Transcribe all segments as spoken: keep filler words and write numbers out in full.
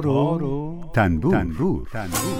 تار و تنبور, تنبور. تنبور.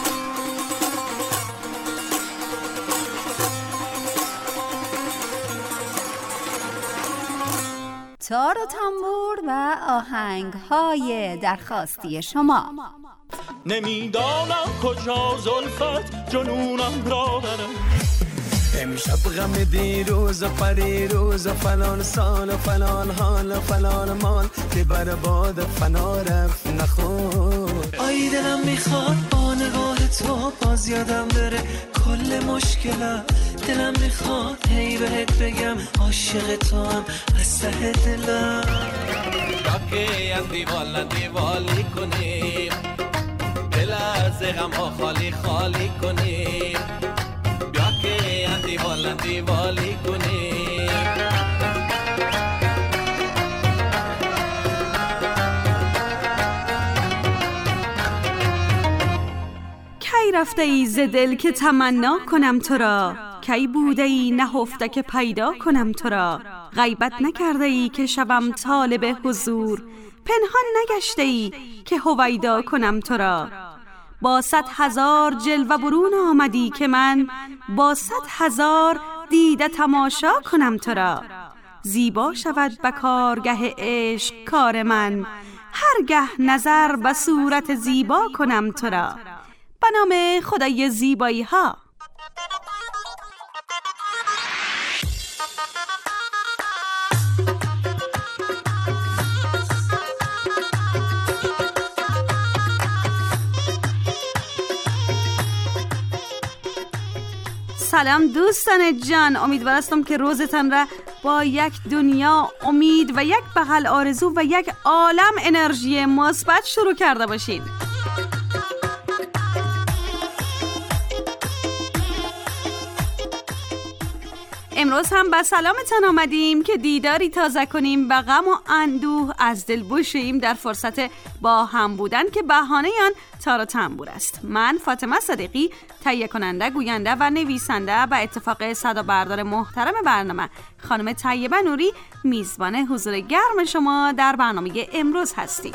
تار و تنبور و آهنگ‌های درخواستی شما. نمیدانم کجا زلفت جنونم را برم، امشب غم دیروز و پریروز و فلان سال و فلان حال و فلان مال که بر باد فنا رفت نخور. آی دلم میخواد با نگاه تو باز یادم بره کل مشکلم. دلم میخواد هی بهت بگم عاشق تو هم از ته دلم. راکی از دیوال دیوالی کنیم، دل از غم ها خالی خالی کنیم. راکی از دیوال دیوالی کنیم. کی رفته ای ز دل که تمنا کنم تو را، کی بوده ای نهفته که پیدا کنم تو را. غیبت نکرده ای که شبم طالب حضور، پنهان نگشته ای که هویدا کنم تو را. با صد هزار جلوه برون آمدی که من با صد هزار دیده تماشا کنم تو را. زیبا شود به کارگه عشق کار من، هر گه نظر به صورت زیبا کنم تو را. به نام خدای زیبایی ها. سلام دوستان جان، امیدوارم که روزتان را با یک دنیا امید و یک بغل آرزو و یک عالم انرژی مثبت شروع کرده باشین. امروز هم به سلامتان آمدیم که دیداری تازه کنیم، به غم و اندوه از دل بشوییم در فرصت با هم بودن که بهانه آن تار و تنبور است. من فاطمه صدیقی، تهیه کننده، گوینده و نویسنده، به اتفاق صدا بردار محترم برنامه خانم طیبه نوری، میزبان حضور گرم شما در برنامه امروز هستیم.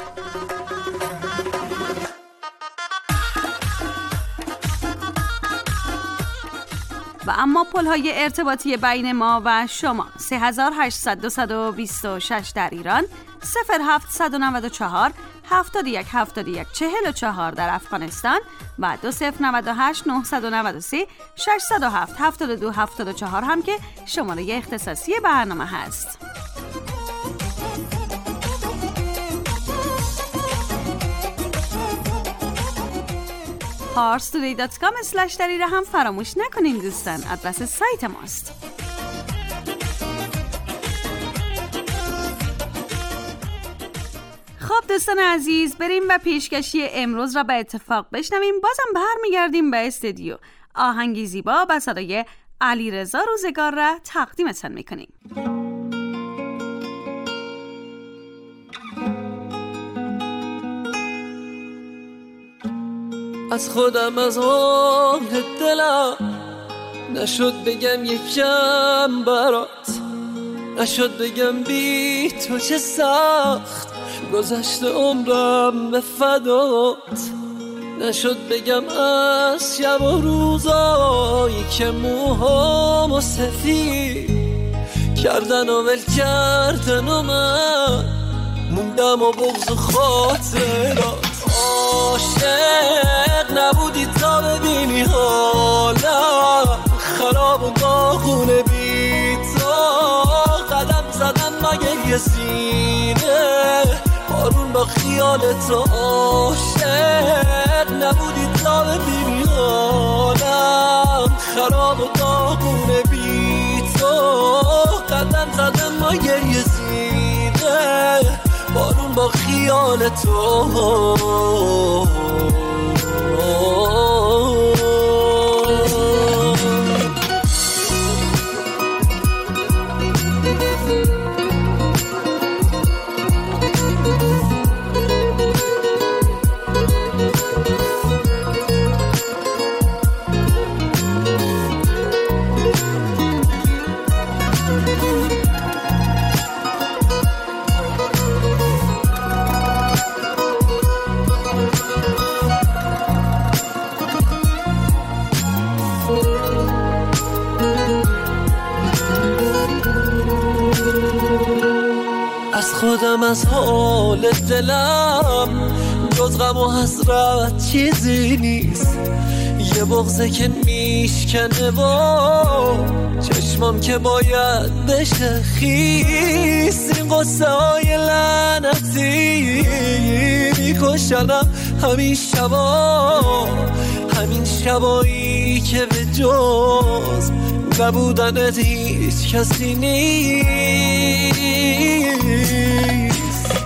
و اما پل‌های ارتباطی بین ما و شما: سه هزار و هشتصد و بیست و شش در ایران، صفر هفتصد و نود و چهار هفتاد و یک هفتاد و یک چهل و چهار در افغانستان و دو صفر نود و هشت نهصد و نود و سه ششصد و هفت هفتاد و دو هفتاد و چهار هم که شماره اختصاصی برنامه هست. پارس تودی دات کام اسلش دری را هم فراموش نکنین دوستان، آدرس سایت ماست. خب دوستان عزیز، بریم و پیشکشی امروز را به اتفاق بشنویم. بازم برمیگردیم به استودیو. آهنگی زیبا به صدای علیرضا روزگار را تقدیمتان میکنیم. از خودم از حال دلم نشد بگم یکم برات، نشد بگم بی تو چه سخت گذشت عمرم به فدات، نشد بگم از شب و روزایی که موهامو سفید کردن و ول کردن و من موندم و بغض و خاطرات. عاشق نبودی تا ببینی حالم خراب و داغونه بی تو، قدم زدم مگه یه سینه بارون با خیال تو. عاشق نبودی تا ببینی حالم خراب و داغونه بی تو، قدم زدم مگه یه سینه بارون با خیال تو. از خودم از حال دلم جز غم و حسرت چیزی نیست. یه بغضه که میشکنه و چشمام که باید بشه خیس. این قصه های لعنتی میکشنم همین شبا، همین شبایی که به جز نبودنت هیچ کسی نیست.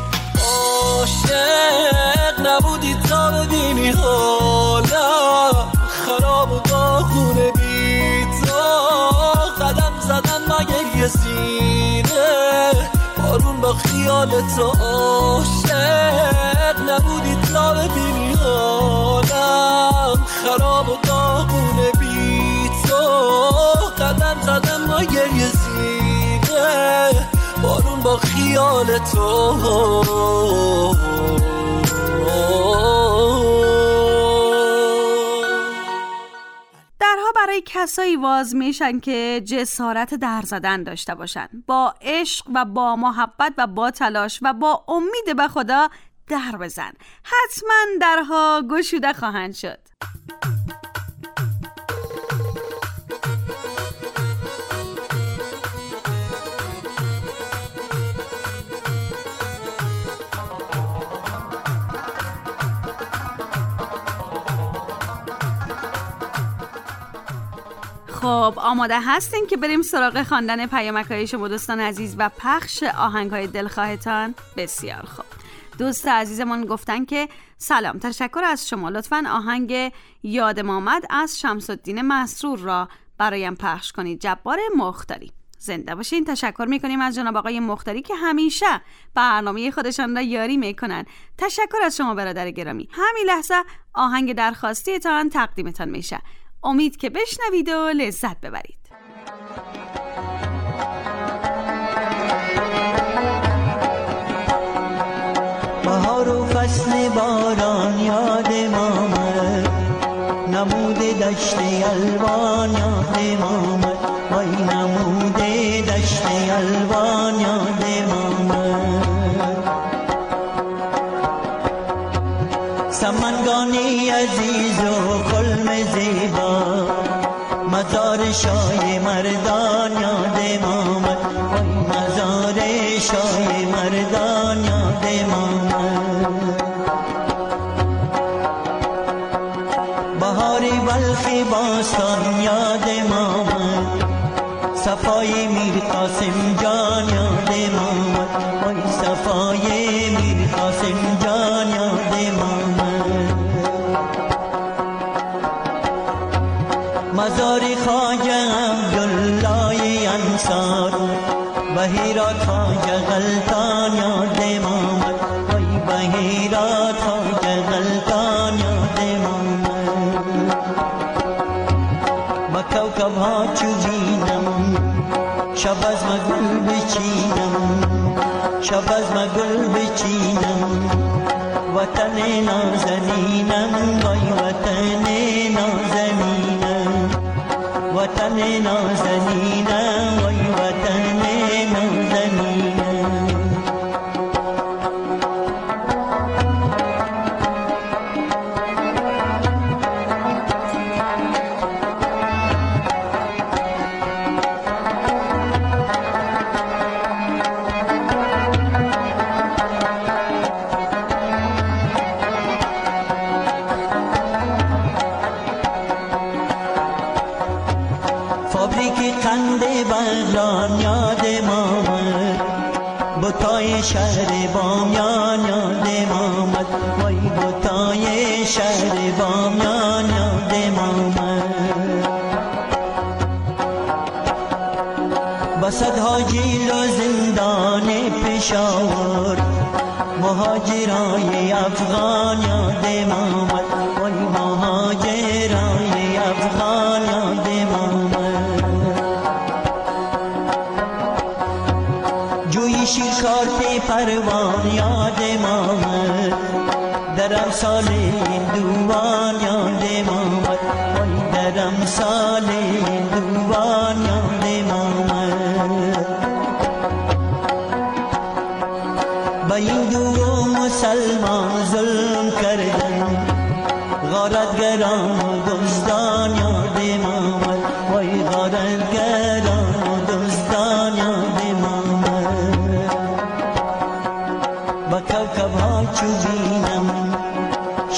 عاشق نبودی تا ببینی حالم خراب و داغونه بی تا. قدم زدم مگه یه سینه بارون با خیال تو. عاشق نبودی تا ببینی حالم خراب و داغونه بی تو. قدم زدم مگه یه سینه بارون با خیال تو. درها برای کسایی باز میشن که جسارت در زدن داشته باشن، با عشق و با محبت و با تلاش و با امید به خدا در بزن. حتما درها گشوده خواهند شد. خب آماده هستین که بریم سراغ خواندن پیامک‌های شما دوستان عزیز و پخش آهنگ‌های دلخواهتان؟ بسیار خوب. دوست عزیزمون گفتن که سلام، تشکر از شما، لطفاً آهنگ یادم آمد از شمس الدین مسرور را برایم پخش کنید. جبار مختاری. زنده باشین. تشکر میکنیم از جناب آقای مختاری که همیشه برنامه خودشان را یاری میکنن. تشکر از شما برادر گرامی. همین لحظه آهنگ درخواستیتان تقدیمتان میشه. امید که بشنوید و لذت ببرید. بهار و فصل باران یادم آمد، نمود دشت الوان یادم آمد، وای نمود دشت الوان یادم آمد. سمنگانی عزیز و کلم زیبا، مزار شاه مردان یادم آمد، وای مزار شاه مردان یادم آمد. بهاری بلخی باستان یادم آمد، صفای میر قاسم جان یادم آمد، وای صفای میر قاسم جان یادم آمد. مزار خواجه عبدالله انصار، بهیرات خواجه غلطان یادم آمد، وای بهیرات خواجه غلطان یادم آمد. با کوکب ها چوبیدم، شب از مگل بچینم، شب از مگل بچینم، وطن نازنینم، وای وطن نازنینم، وطن نازنینم، وای وطن نازنینم. بوتای شهر بامیان یادم آمد، وای بوتای شهر بامیان یادم آمد. با صدها جیل و زندان پشاور، مهاجرای افغان یادم آمد، وای مهاجرای افغان یادم آمد. شیرکارت پروان یادم آمد، در امسال دوان یادم آمد، وای در امسال دوان یادم آمد.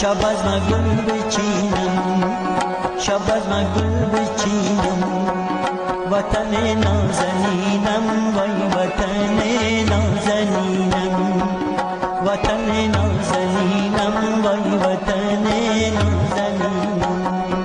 شب از من گل بچینم، شب از من گل بچینم، وطن نازنینم، وای وطن نازنینم، وطن نازنینم، وای وطن نازنینم.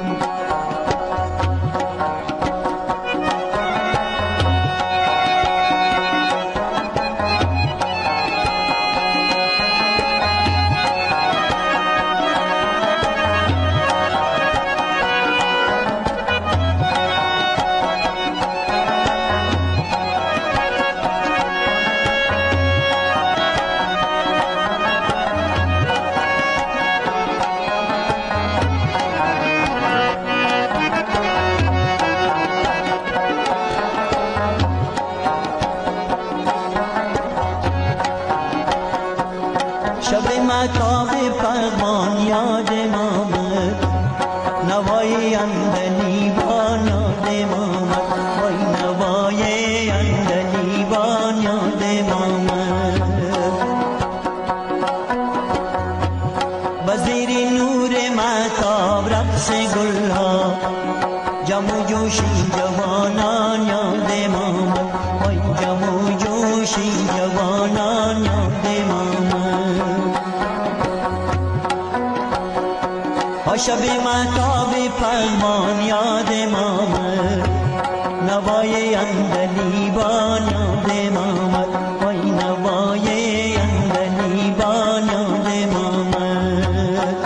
شب مهتاب پروان یاد مامد، نوای اندلیبان یاد مامد، وای نوای اندلیبان یاد مامد.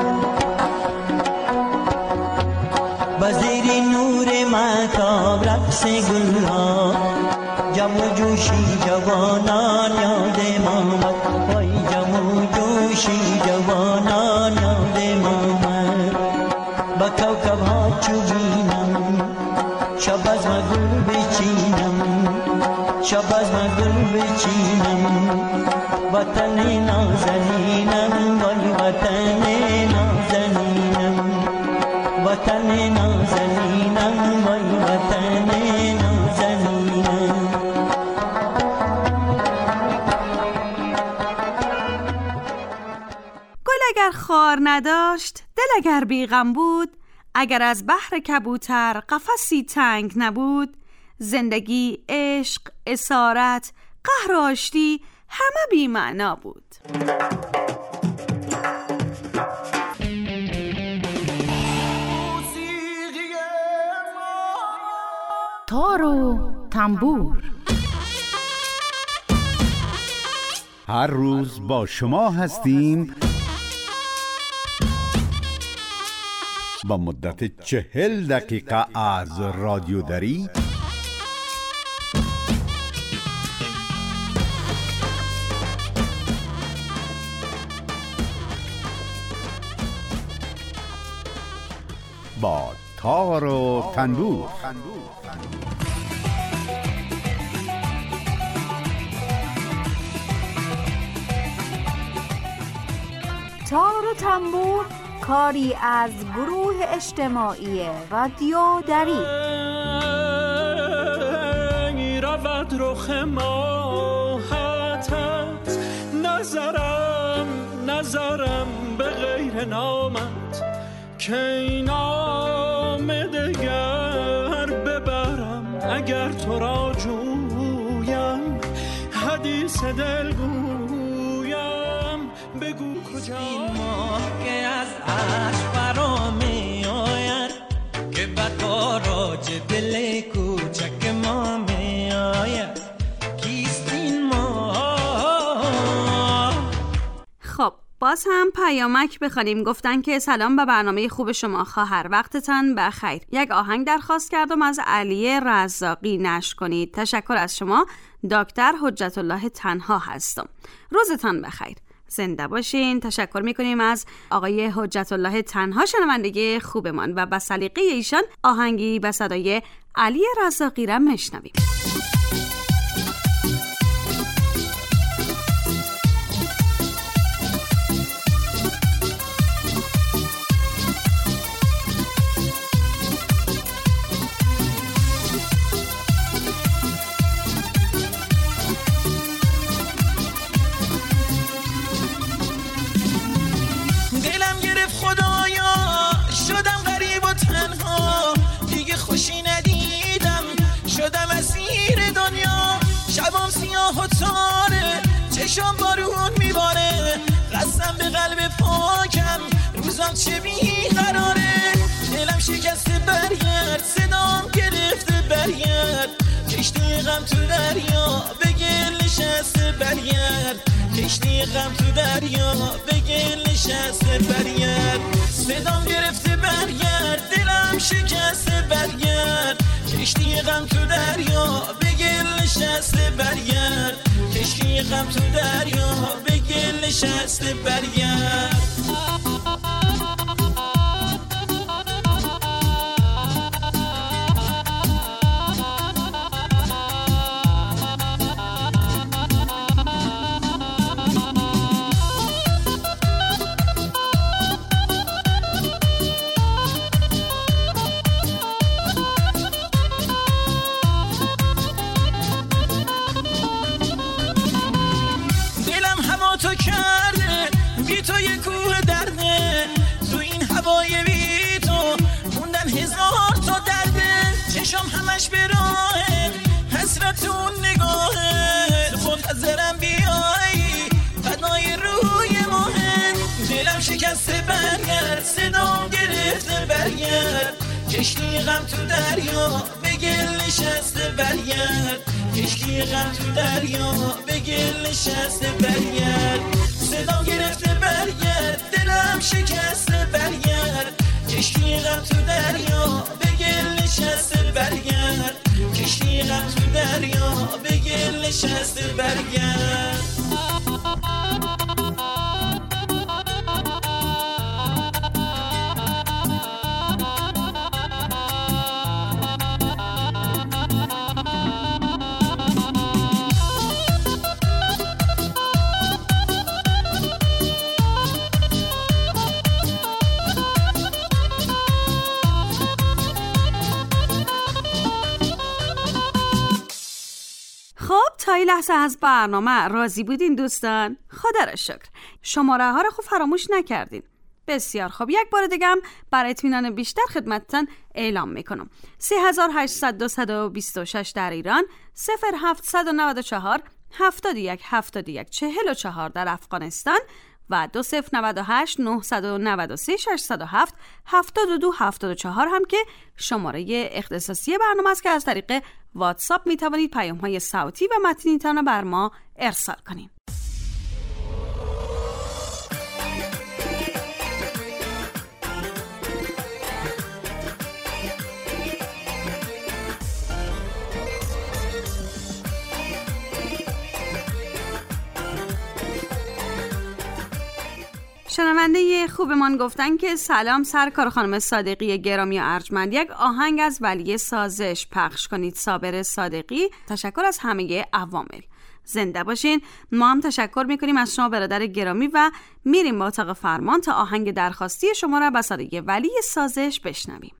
بزیر نور مهتاب رقص گلها، جم و جوشی جوانان یاد مامد، وای جم و جوشی جوانان یاد مامد. با کوکب ها چوبینم، شب از من گل بچینم، شب از من گل بچینم، وطن نازنینم، وای وطن نازنینم، وطن نازنینم، وای وطن نازنینم. گل اگر خار نداشت، دل اگر بیغم بود، اگر از بحر کبوتر قفسی تنگ نبود، زندگی، عشق، اسارت، قهر و آشتی همه بی معنا بود. تار و تنبور هر روز با شما هستیم با مدت چهل دقیقه از رادیو دری با تار و تنبور. تار و تنبور کاری از گروه اجتماعی رادیو دری. رود رخ ماهتت، نظرم نظرم به غیر نامت، که این نام دگر ببرم اگر تو را جویم، حدیث دل گویم بگو کجا. این ماه که از عشق فرا می آید، که بطاراج دل کوچک ما می آید، کیست این ماه؟ خب باز هم پیامک بخوانیم. گفتن که سلام به برنامه خوب شما خواهر، وقتتان بخیر. یک آهنگ درخواست کردم از علی رزاقی نشر کنید. تشکر از شما. دکتر حجت الله تنها هستم. روزتان بخیر، زنده باشین. تشکر میکنیم از آقای حجت الله تنها، شنونده خوبمان، و با سلیقه ایشان آهنگی به صدای علی رزاقی را میشنویم. سیاه و تاره چشم بارون میباره قسم به قلب پاکم روزم چه بیقراره دلم شکسته برگرد صدام گرفته برگرد کشتی غم تو دریا به گل نشسته برگرد کشتی غم تو دریا به گل نشسته برگرد صدام گرفته برگرد دلم شکسته برگرد کشتی غم تو دریا به گل نشسته برگرد کشتی غم تو دریا به گل نشسته برگرد تو کرده بی تو یه کوه درده تو این هوای بی تو موندن هزار تا درده چشم همش به راهه حسرت اون نگاهه منتظرم بیایی فدای روی ماهه دلم شکسته برگرد صدام گرفته برگرد کشتی غم تو دریا به گل نشسته برگرد کشتی غم تو دریا به گل نشسته برگرد صدام گرفته برگرد دلم شکسته برگرد کشتی غم تو دریا به گل نشسته برگرد کشتی غم تو دریا به گل نشسته برگرد تا این لحظه از برنامه راضی بودین دوستان؟ خدا را شکر. شماره ها رو خوب فراموش نکردین. بسیار خوب. یک بار دیگه هم برای اطمینان بیشتر خدمتتون اعلام میکنم. سه هزار و هشتصد دویست و بیست و شش در ایران، صفر هفتصد و نود و چهار هفتاد و یک هفتاد و یک چهل و چهار در افغانستان و دو صفر نود و هشت نهصد و نود و سه ششصد و هفت هفتاد و دو هفتاد و چهار هم که شماره اختصاصی برنامه است که از طریق واتساپ می توانید پیام های صوتی و متنیتان رو بر ما ارسال کنید. شنونده خوبمان گفتن که سلام سرکار خانم صادقی گرامی و ارجمند، یک آهنگ از ولی سازش پخش کنید. صابر صادقی. تشکر از همه عوامل. زنده باشین. ما هم تشکر میکنیم از شما برادر گرامی و میریم با اتاق فرمان تا آهنگ درخواستی شما را به صدای ولی سازش بشنویم.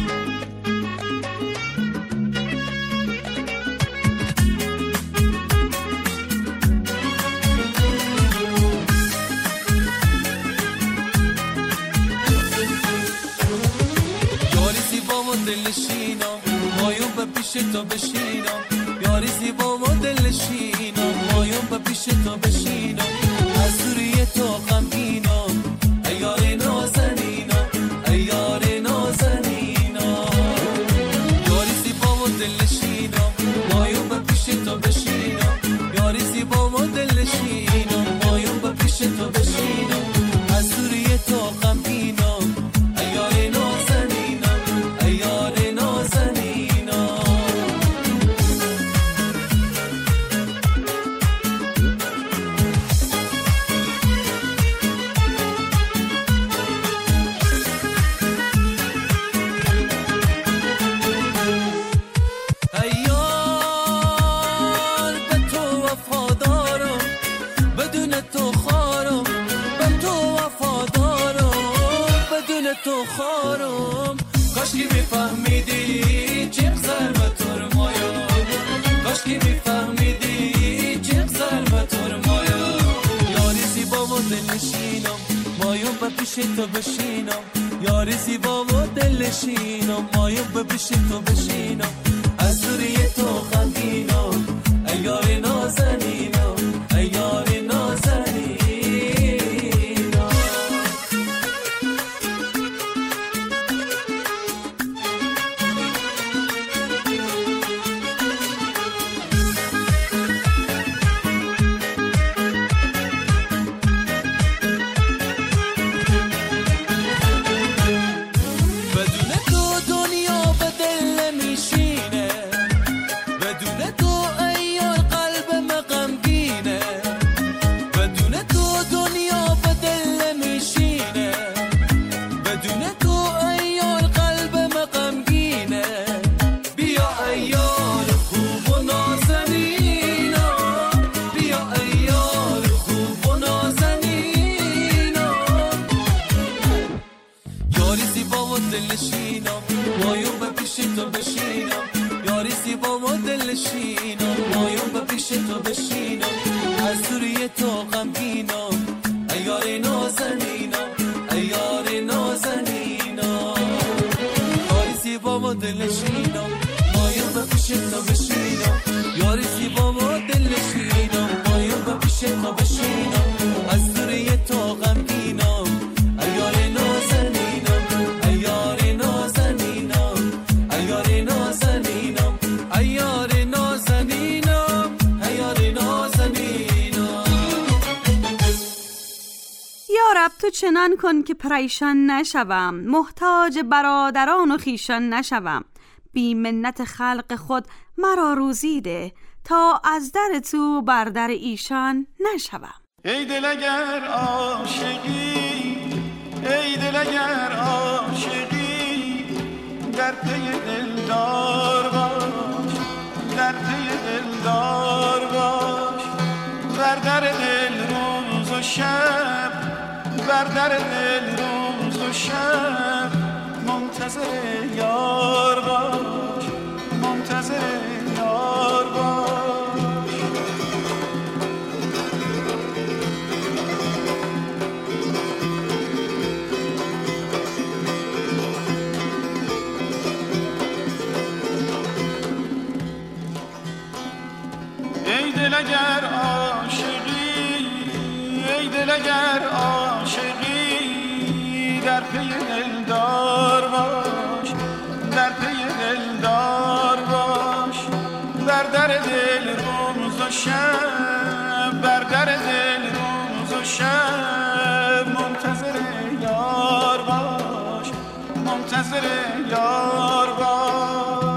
دلشینم مایون به پیش تو بشینم یاری زیبا و دلشینم مایون به پیش تو بشینم از دوری تو غمگینم ای یار نازنینم ای یار نازنینم یاری زیبا و دلشینم مایون به پیش تو بشینم یاری زیبا و دلشینم مایون به پیش تو بشینم از دوری تو غمگینم ای یار تو خارم کاشکی میفهمیدی چه ضربت مایا کاشکی میفهمیدی چه ضربت مایا یاری زیبا و دلنشینم مایون به پیش تو بشینم یاری زیبا و دلنشینم مایون به پیش تو بشینم از دوری تو غمگینم ای یار نازنینم زیبا و دلشینم مایون به پیش تو بشینم از دوری تو غمگینم ایار نازنینم ایار نازنینم یاری زیبا و دلشینم مایون به پیش تو بشینم یاری زیبا و دلشینم مایون به پیش تو بشینم از دوری تو غمگینم ایار نازنینم ایار نازنینم ایار نازنینم ایار نازنینم ایار نازنینم. یا رب تو چنان کن که پریشان نشوم، محتاج برادران و خیشان نشوم، بی منت خلق خود مرا روزی ده تا از در تو بر در ایشان نشوم. ای دل اگر عاشقی ای دل اگر عاشقی در پی دلدار باش در پی دلدار باش بر در دل روز و شب بر در دل روز و شب منتظر یار باش منتظر یار باش. ای دل اگر عاشقی ای دل اگر عاشقی در پی دلدار باش در پی دلدار باش بر در دل روز و شب بر در دل روز و شب منتظر یار باش منتظر یار باش.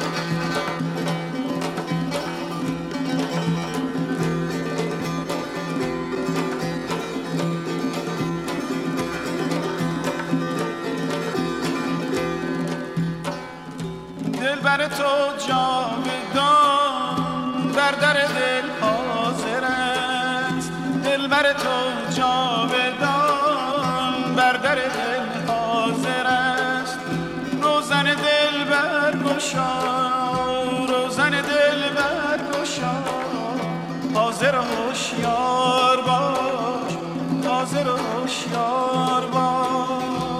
بر تو جاودان بر در دل حاضر است دل بر تو جاودان بر در دل حاضر است روزن دل برگشا روزن دل برگشا حاضر و هوشیار باش حاضر و هوشیار باش.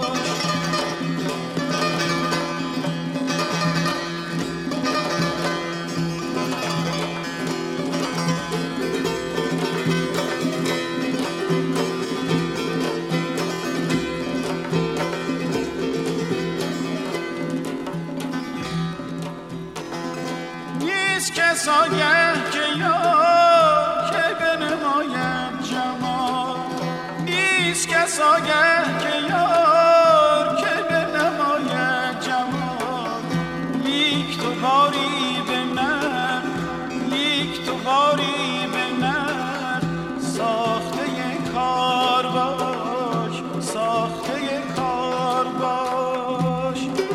کسایه که یار که بنماید جمال نیست کسایه که یار که بنماید جمال لیک تو باری به من لیک تو باری به من ساخته کار باش ساخته کار باش.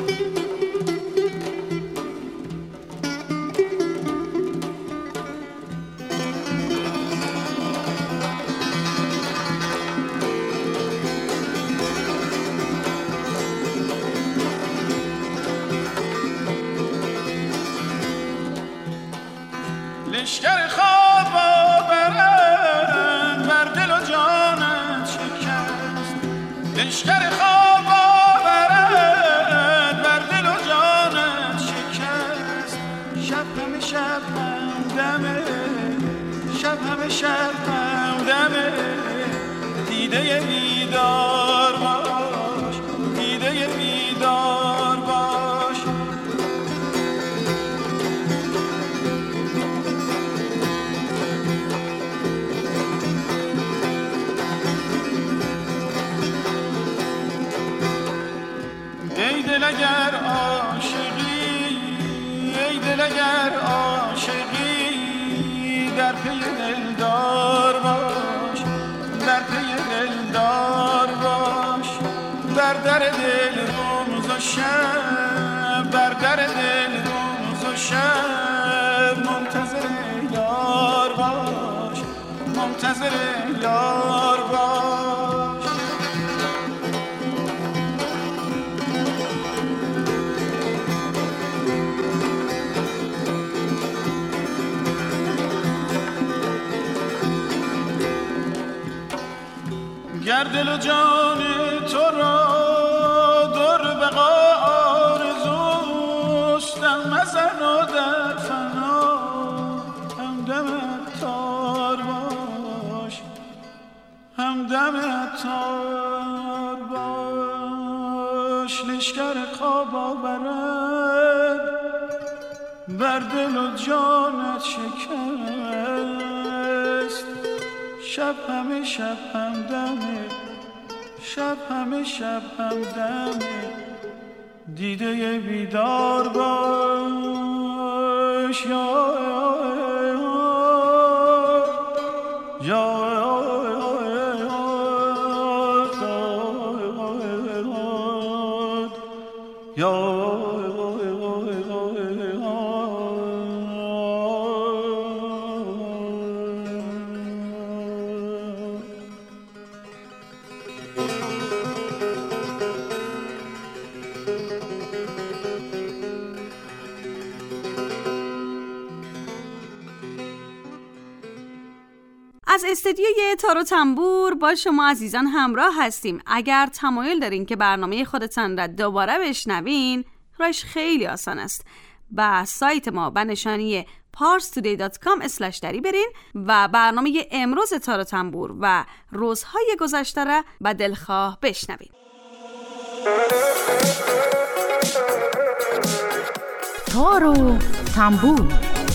لشکر خواب آورد بر دل و جانت شکست لشکر خواب آورد بر دل و جانت شکست شب همه شب همدمه شب همه شب همدمه دیده بیدار باش دیده بیدار باش. ای دل اگر عاشقی ای دل اگر عاشقی در پی دلدار باش در پی دلدار باش بر در دل روز و شب بر در دل روز و شب منتظر یار باش منتظر یار باش. گر دل و جان تو را در بقا آرزوست دم مزن و در فنا همدم عطار باش همدم عطار باش لشکر خواب آورد بر دل و جانت شکست شب همه شب همدمه شب همه شب همدمه دیده بیدار باش یا یا از استدیوی تار و تنبور با شما عزیزان همراه هستیم. اگر تمایل دارین که برنامه خودتان را دوباره بشنوین، راهش خیلی آسان است. به سایت ما به نشانی پارس تودی دات کام اسلش دری برین و برنامه امروز تار و تنبور و روزهای گذشته را به دلخواه بشنوین. تار و تنبور.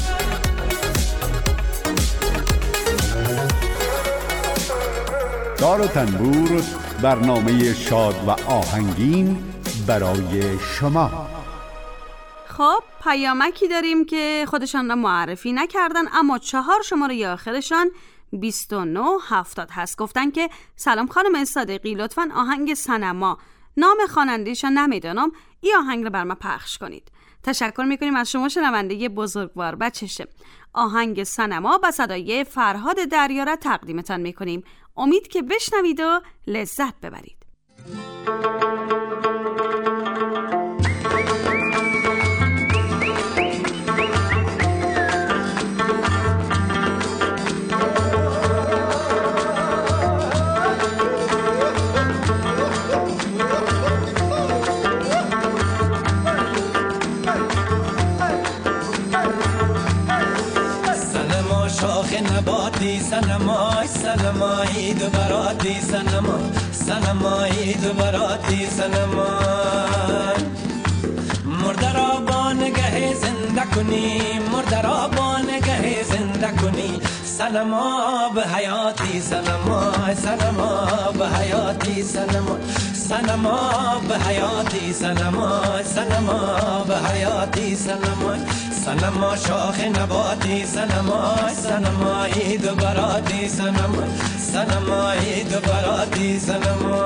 تار و تنبور، برنامه شاد و آهنگین برای شما. خب پیامکی داریم که خودشان را معرفی نکردن، اما چهار شماره آخرشان بیست و نه هفتاد هست. گفتن که سلام خانم صادقی، لطفاً آهنگ سنما، نام خواننده‌شان نمیدانم، این آهنگ رو بر ما پخش کنید. تشکر میکنیم از شما شنونده بزرگوار. بچشه آهنگ سنما با صدای فرهاد دریا را تقدیمتان میکنیم. امید که بشنوید و لذت ببرید. نباتی سنما سنما عید براتی سنما سنما عید براتی سنما مرده را با نگه زنده کنی مرده را با نگه زنده کنی سنما به حیاتی سنما سنما به حیاتی سنما سنما به حیاتی سنما سنما به حیاتی سنما سنما شاخ نباتی سنما سنما عید براتی سنما سنما عید براتی سنما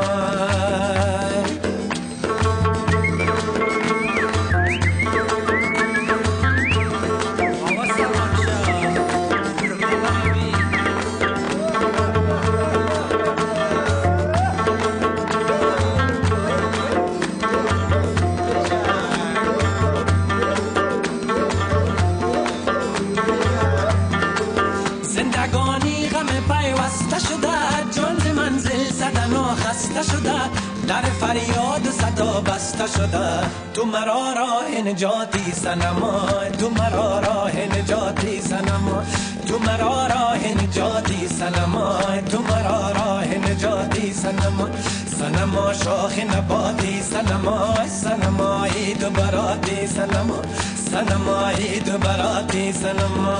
در فریاد و صدا بسته شده تو مرا راه نجاتی سنما تو مرا راه نجاتی سنما تو مرا راه نجاتی سنما تو مرا راه نجاتی سنما سنما شاخ نباتی سنما سنما عید براتی سنما سنما عید براتی سنما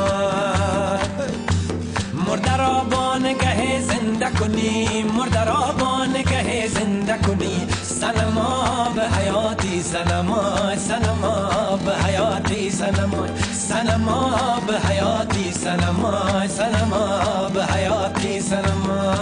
مرده را با نگه زنده کنی مرده را با نگه زنده کنی سنما به حیاتی سنما سنما به حیاتی سنما سنما به حیاتی سنما سنما به حیاتی سنما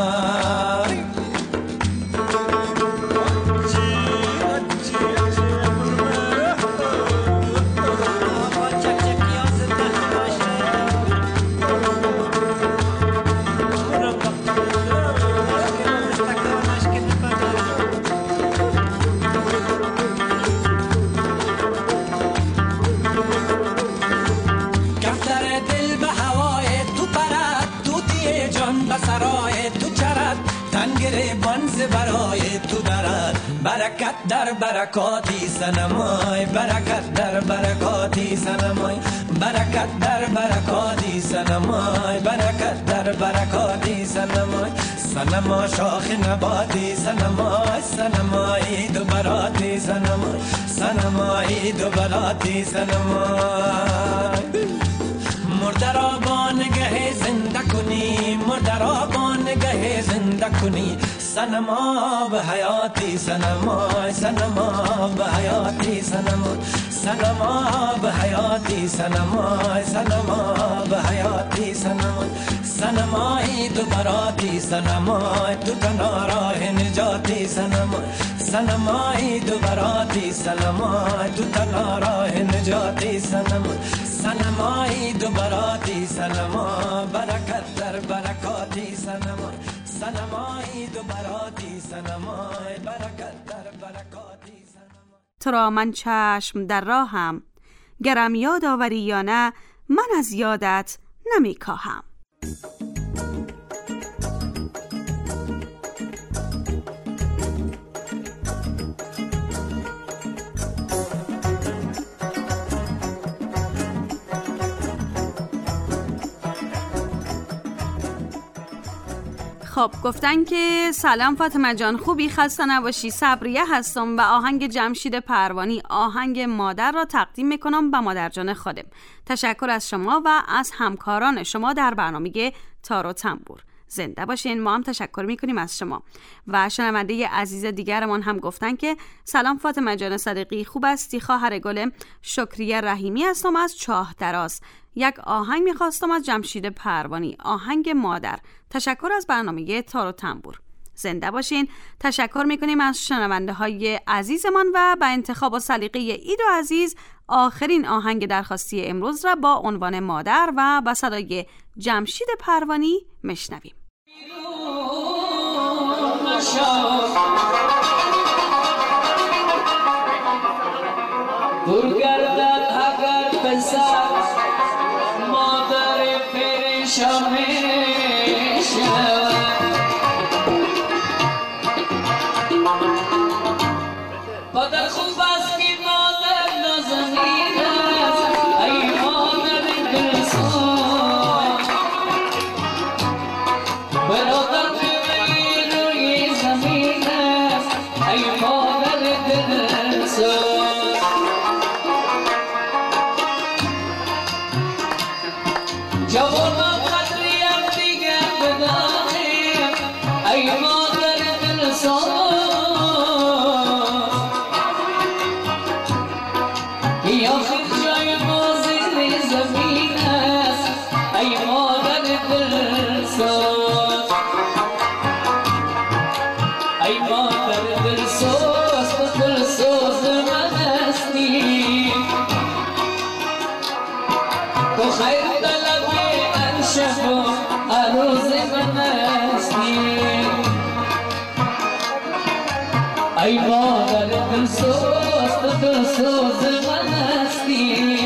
برکت در برکاتی سنمای، برکت در برکاتی سنمای، برکت در برکاتی سنمای، برکت در برکاتی سنمای. سنما شاخ نباتی سنمای، سنمای دو براتی سنمای، سنمای دو براتی سنمای. مردرا با نگه زنده کنی، مردرا با نگه زنده کنی. سنما به حیاتی سنمای، سنما به حیاتی سنمای، سنما به حیاتی سنمای، سنما به حیاتی سنمای. سنمای دو براتی سنمای، تو تنها راه نجاتی سنمای، سنمای دو براتی سنمای، تو تنها راه نجاتی سنمای. سنمای دو براتی سنما، برکت در برکاتی سنما، سنمای دو براتی سنمای، برکت در برکاتی سنما. تو را من چشم در راهم، گرم یاد آوری یا نه من از یادت نمی کاهم. خب گفتن که سلام فاطمه جان، خوبی؟ خسته نباشی. صبریه هستم و آهنگ جمشید پروانی، آهنگ مادر را تقدیم میکنم به مادر جان خودم. تشکر از شما و از همکاران شما در برنامه تار و تنبور. زنده باشین. ما هم تشکر میکنیم از شما. و شنونده عزیز دیگرمان هم گفتن که سلام فاطمه جان صدیقی، خوب هستی؟ خواهر گلم شکریه رحیمی هستم از چاه دراز. یک آهنگ میخواستم از جمشید پروانی، آهنگ مادر. تشکر از برنامه تار و تنبور. زنده باشین. تشکر میکنیم از شنونده های عزیزمان و به انتخاب و سلیقه ایدو عزیز آخرین آهنگ درخواستی امروز را با عنوان مادر و با صدای جمشید پروانی مشنویم. برگردد اگر پسر مادر پریشان شود، پدر خوب است که مادر نازنین است، ای مادر دلسوز. برادر ببین روی زمین است، ای مادر دلسوز. جوانان قدریم دیگر بدانیم، ای مادر دلسوز. یا خود جای ما زیر زمین است، ای مادر دلسوز. ای مادر دلسوز، تو دلسوز من هستی. تو خیر طلب شب و عروض من هستی. ای مادر دلسوز، تو دلسوز من هستی.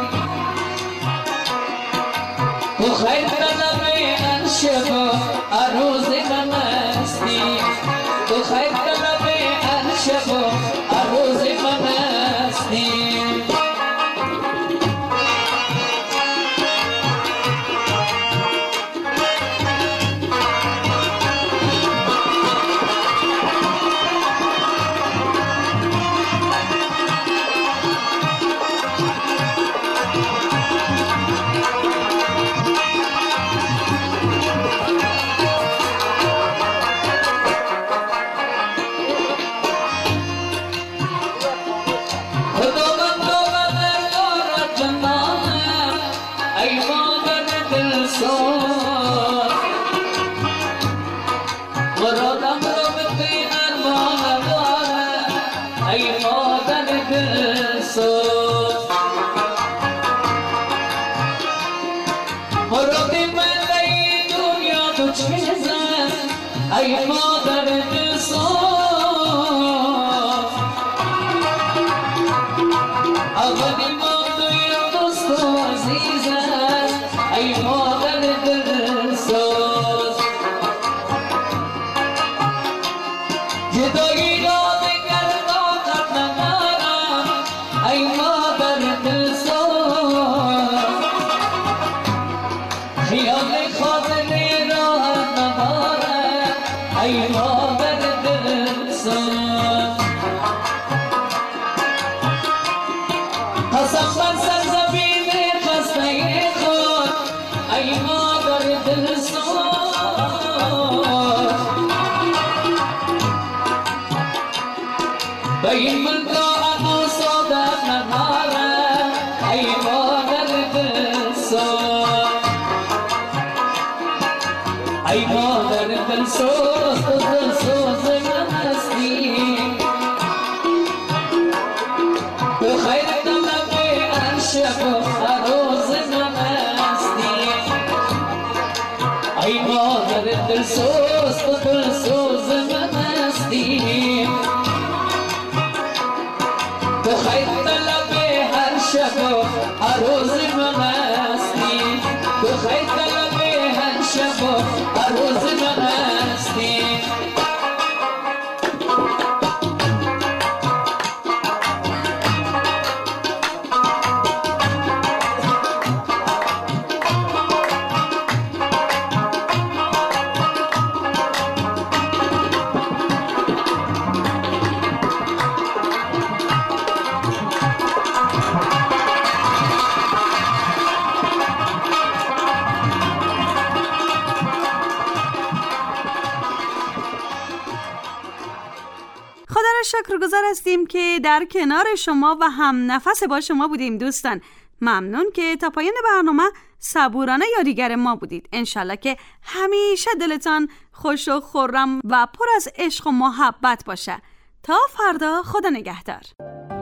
تو خیر طلب شب و عروض من هستی. تو خیر طلب شب و عروض من هستی. ای مادر دلسوز، اولین ما توی دوست و عزیز است. ای مادر دلسوز، جدایی را دگر ای مادر دلسوز قسم بر سرزمین خسته خود ای مادر دلسوز به این ملکا اما صادق نداره ای مادر دلسوز ای مادر دلسوز تو دلسوز من هستی تو خیر طلب هر شب و هر روز من هستی ای مادر دلسوز تو دلسوز من هستی تو خیر طلب هر شب و هر روز من هستی تو خیر طلب هر شب و هر روز من هستی شکرگزار هستیم که در کنار شما و هم نفس با شما بودیم دوستان. ممنون که تا پایان برنامه صبورانه یادیگر ما بودید. انشالله که همیشه دلتان خوش و خرم و پر از عشق و محبت باشه. تا فردا، خدا نگهدار.